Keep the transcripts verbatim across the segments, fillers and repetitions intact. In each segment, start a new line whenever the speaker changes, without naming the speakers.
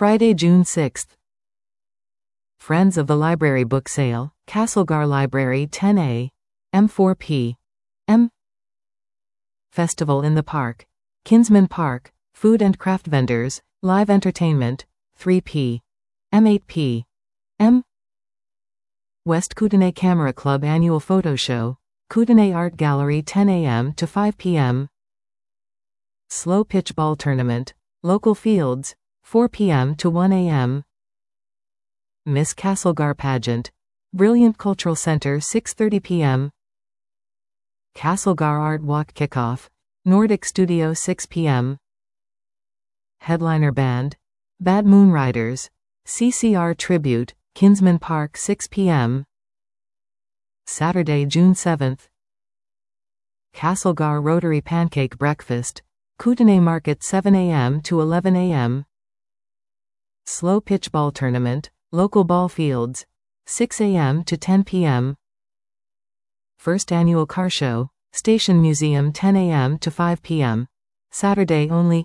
Friday, June sixth. Friends of the Library Book Sale, Castlegar Library ten A M four P M. Festival in the Park, Kinsman Park, Food and Craft Vendors, Live Entertainment, three P M eight P M. West Kootenay Camera Club Annual Photo Show, Kootenay Art Gallery ten A M to five P M. Slow Pitch Ball Tournament, Local Fields, four P M to one A M. Miss Castlegar Pageant, Brilliant Cultural Center six thirty P M. Castlegar Art Walk Kickoff, Nordic Studio six P M. Headliner Band, Bad Moon Riders, C C R Tribute, Kinsman Park six P M. Saturday, June seventh. Castlegar Rotary Pancake Breakfast, Kootenay Market seven A M to eleven A M. Slow Pitch Ball Tournament, Local Ball Fields, six A M to ten P M. First Annual Car Show, Station Museum ten A M to five P M. Saturday only.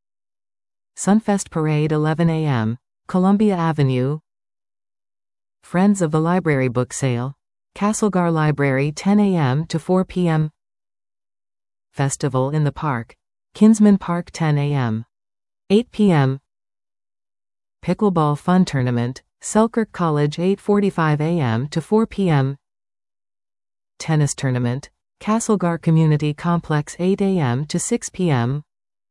Sunfest Parade eleven A M, Columbia Avenue. Friends of the Library Book Sale, Castlegar Library ten A M to four P M. Festival in the Park, Kinsman Park ten A M eight P M. Pickleball Fun Tournament, Selkirk College eight forty-five A M to four P M. Tennis Tournament, Castlegar Community Complex eight A M to six P M.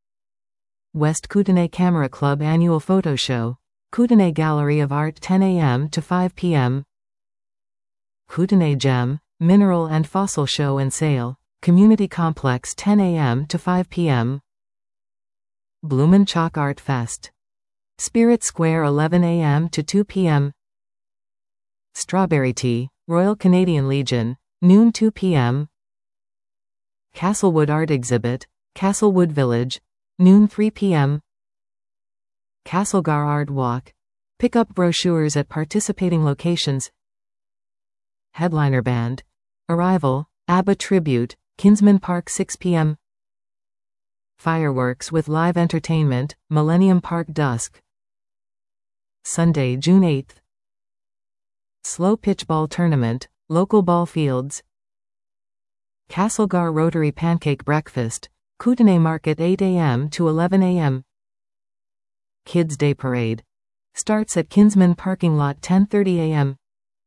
West Kootenay Camera Club Annual Photo Show, Kootenay Gallery of Art ten A M to five P M. Kootenay Gem, Mineral and Fossil Show and Sale, Community Complex ten A M to five P M. Bloomin' Chalk Art Fest, Spirit Square eleven A M to two P M. Strawberry Tea, Royal Canadian Legion, noon two P M. Castlewood Art Exhibit, Castlewood Village, noon three P M. Castlegar Art Walk, pick up brochures at participating locations. Headliner Band, Arrival, ABBA Tribute, Kinsman Park six P M. Fireworks with live entertainment, Millennium Park Dusk. Sunday, June eighth. Slow Pitch Ball Tournament, Local Ball Fields. Castlegar Rotary Pancake Breakfast, Kootenay Market eight A M to eleven A M. Kids Day Parade, starts at Kinsman Parking Lot ten thirty A M.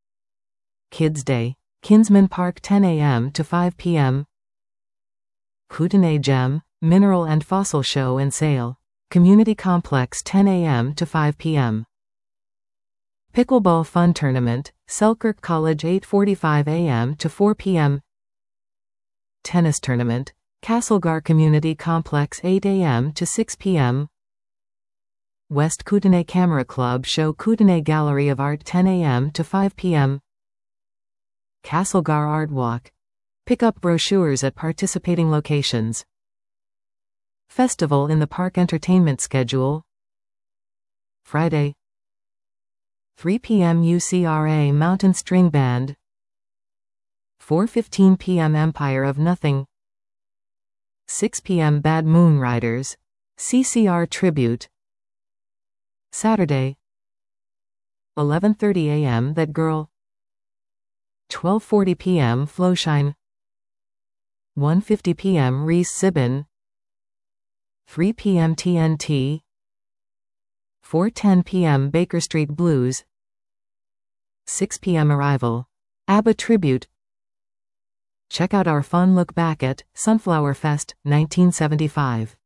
Kids Day, Kinsman Park ten A M to five P M. Kootenay Gem, Mineral and Fossil Show and Sale, Community Complex ten A M to five P M. Pickleball Fun Tournament, Selkirk College eight forty-five A M to four P M. Tennis Tournament, Castlegar Community Complex eight A M to six P M. West Kootenay Camera Club Show Kootenay Gallery of Art ten A M to five P M. Castlegar Art Walk, pick up brochures at participating locations. Festival in the Park Entertainment Schedule. Friday, three P M U C R A Mountain String Band, four fifteen P M Empire of Nothing, six P M Bad Moon Riders, C C R Tribute. Saturday, eleven thirty A M That Girl, twelve forty P M Flowshine, one fifty P M Reese Sibbin, three P M T N T, four ten P M Baker Street Blues, six P M Arrival, ABBA Tribute. Check out our fun look back at Sunflower Fest nineteen seventy-five.